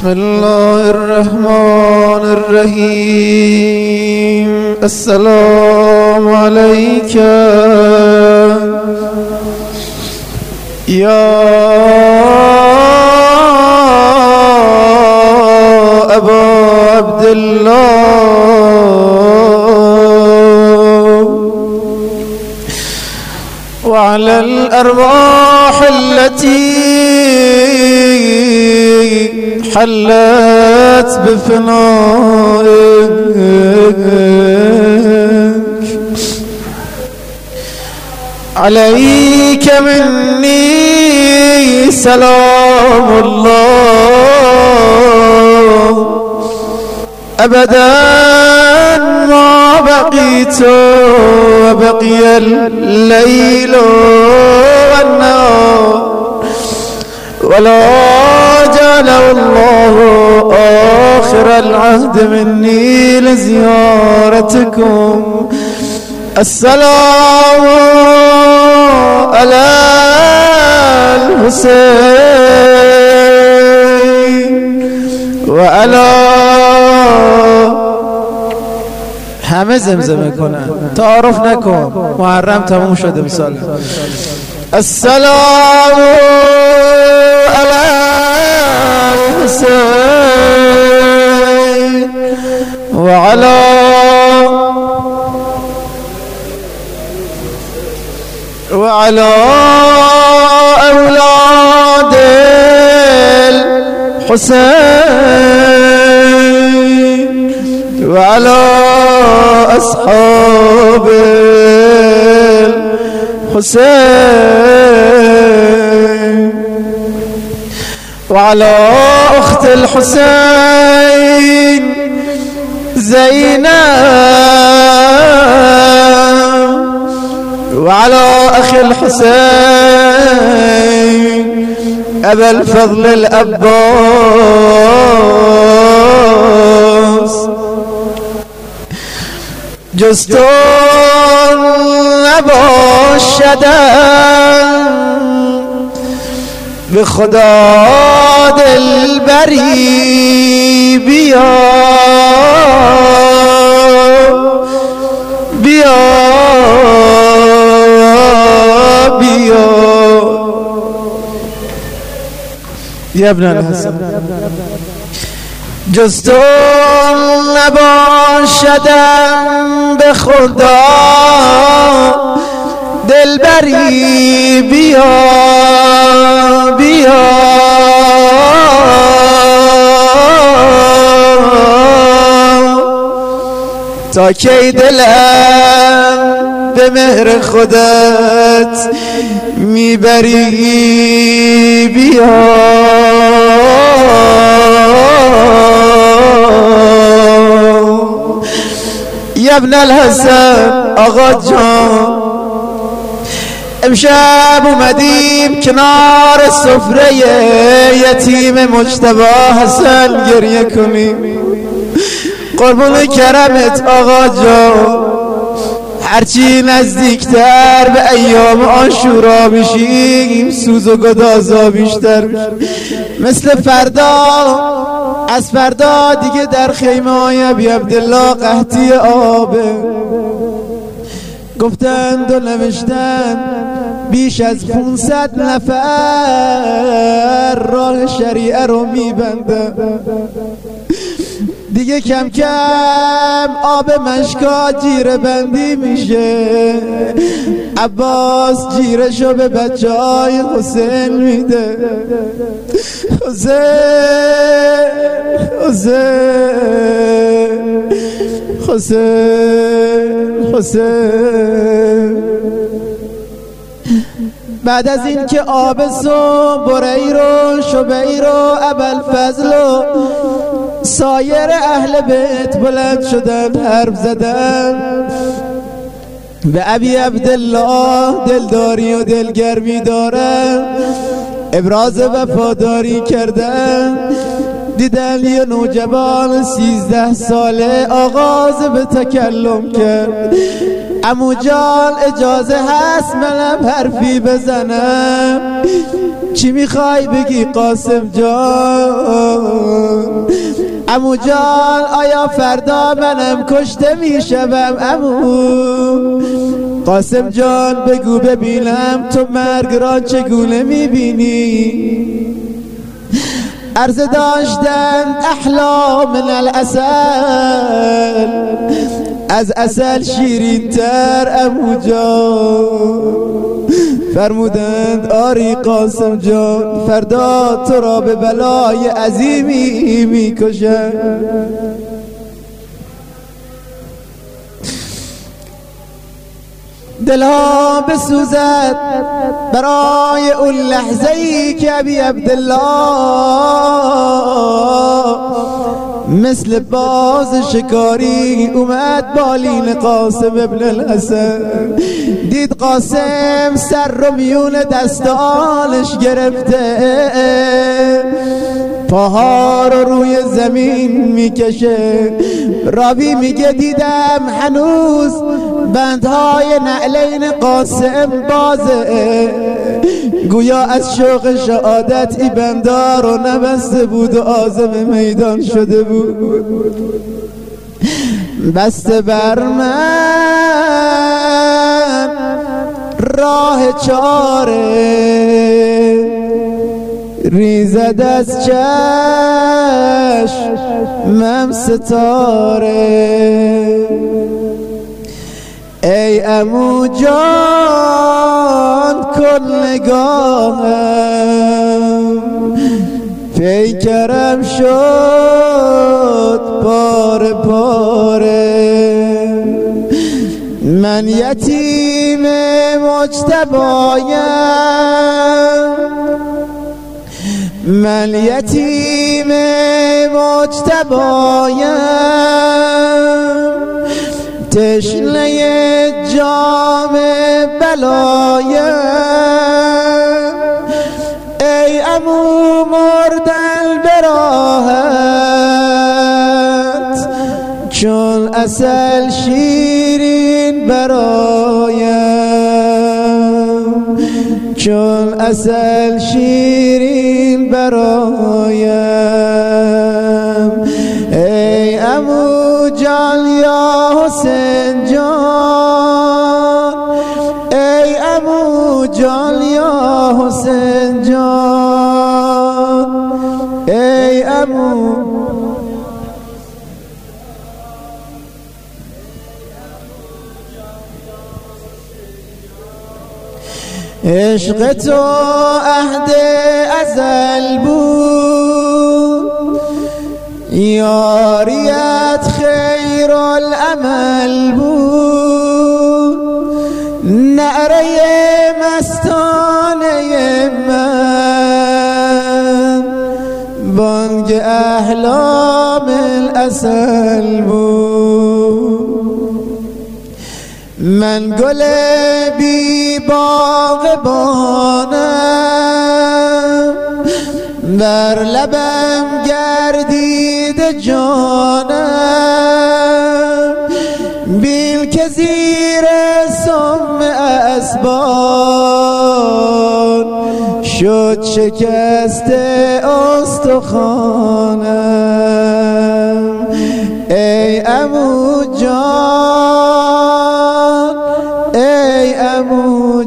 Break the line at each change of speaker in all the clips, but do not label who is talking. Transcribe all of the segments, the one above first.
بسم الله الرحمن الرحيم. السلام عليك يا أبا عبد الله، وعلى الأرواح التي حلت بفنائك، عليك مني سلام الله أبدا ما بقيت وبقي الليل والنهار، ولا جعل الله آخر العهد مني لزيارتكم. السلام على الحسين وعلى همه زمزمه کنن، تعارف نکن، محرم تموم شده مثلا. السلام على الحسين وعلى أولاد الحسين وعلى أصحاب الحسين وعلى أخت الحسين زينب وعلى أخي الحسين أبا الفضل العباس. جستون نباشدن به خدا دلبری، بیا بیا بیا یا ابن الحسن. جز تو نباشدم به خدا دلبری، بیا بیا تا کی دلم به مهر خودت میبری، بیا یا ابن الحسن. آقا جان امشب اومدیم کنار سفره یتیم مجتبی حسن گریه کنیم. قربون کرمت آقا جان، هرچی نزدیکتر به ایام عاشورا میشیم سوز و گدازا بیشتر میشه. مثل فردا، از فردا دیگه در خیمه های ابی عبدالله قحطی آبه. گفتند و نوشتن بیش از 500 نفر راه شریعه رو میبندن. دیگه کم کم آب مشکا جیره بندی میشه. عباس جیرشو به بچه های حسین میده. حسین حسین حسین حسین. بعد از این که آبس و بریر و شبیر و ابوالفضل و سایر اهل بیت بلند شدن، حرف زدن، به ابی عبدالله دلداری و دلگرمی دارن، ابراز وفاداری کردن. دیدن یه نوجوان 13 ساله آغاز به تکلم کرد. عمو جان اجازه هست منم حرفی بزنم؟ چی میخوای بگی قاسم جان؟ عمو جان آیا فردا منم کشته میشوم عمو؟ قاسم جان بگو ببینم تو مرگ را چگونه میبینی؟ عرض داشتند احلا من العسل، از عسل شیرین تر عمو جان. فرمودند آری قاسم جان فردا تو را به بلای عظیمی میکشند. دلها بسوزد برای اون لحظه‌ای که ابی عبدالله مثل باز شکاری اومد بالین قاسم ابن الحسن. دید قاسم سر رو میون دستانش گرفته، پاها رو روی زمین میکشه. راوی میگه دیدم هنوز بندهای نعلین قاسم بازه، گویا از شوق شهادت ای بندا رو نبسته بود و عازم میدان شده بود. بسته بر من راه چاره، ریزد از چشمم ستاره. ای عمو جان کن نگاهم، پیکرم شد پاره پاره. من یتیم مجتبایم، من یتیم مجتبایم، تشنه جام بلایم. ای عمو مردن براحت، چون عسل شیرین برایم، چون عسل شیرین برایم. ای عمو جان یا حسین جان، ای عمو جان یا حسین جان، ای عمو. عشق تو عهد ازل بود، یاریت خیر العمل بود. نعره مستانه من بانگ احلام العسل بود. من گل بی باغبانم، بر لبم گردید جانم. بیل که زیر سم اسبان شد شکست استخوانم. ای عمو جان، ای عمو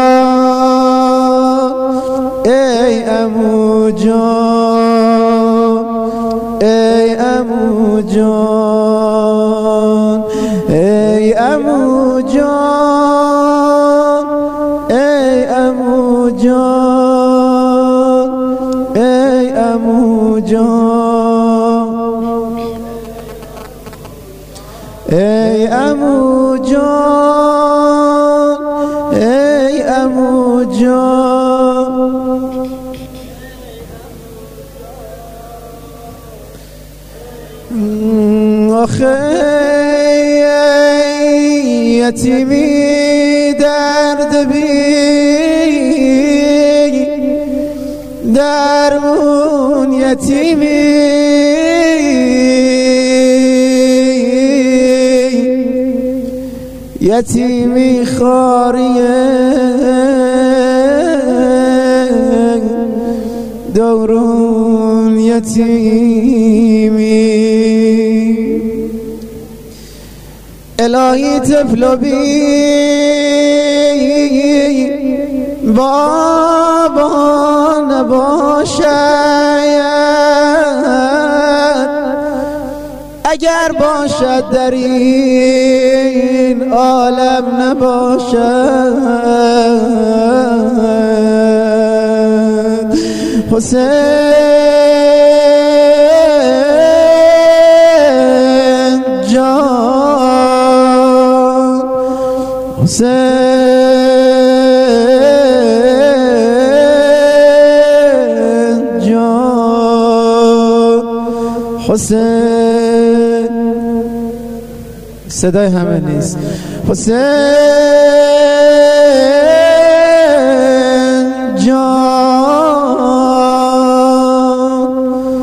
جان، ای عمو جان، ای عمو جان، ای عمو جان، ای عمو جان، ای عمو جان، ای عمو جان، ای عمو جان. آخه یتیمی درد بی درمون، یتیمی یتیمی خاریه دورون، یتیمی. الهی طفل بی بابا نباشد، اگر باشد در این عالم نباشد. حسین جان، حسین جان، حسین، صدای همه نیست. حسین جان،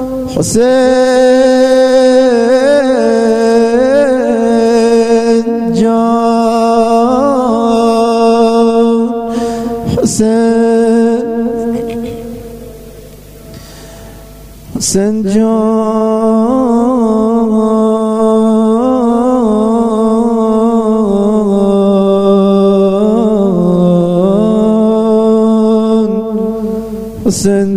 حسین جان، حسین، حسین حسین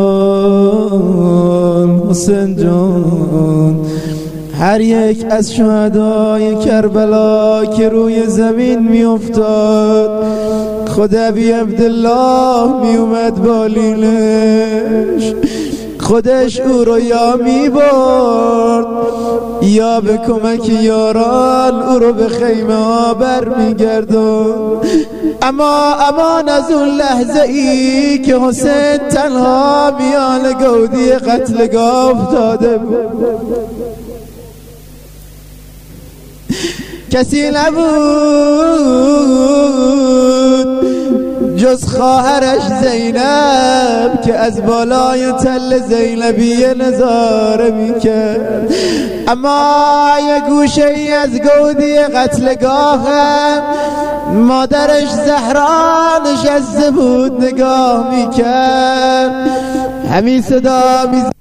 جان، حسین جان. هر یک از شهدای کربلا که روی زمین می افتاد، خود ابی عبدالله می اومد بالیلش، خودش او رو یا می برد یا به کمک یاران او رو به خیمه ها بر می گردون. اما امان از اون لحظه ای که حسین تنها میان گودی قتلگاه افتاده بود، کسی نبود جز خواهرش زینب که از بالای تل زینبیه نظاره میکرد. اما یه گوشه ای از گودی قتلگاه مادرش زهرا نشسته بود نگاه میکرد. همین صدا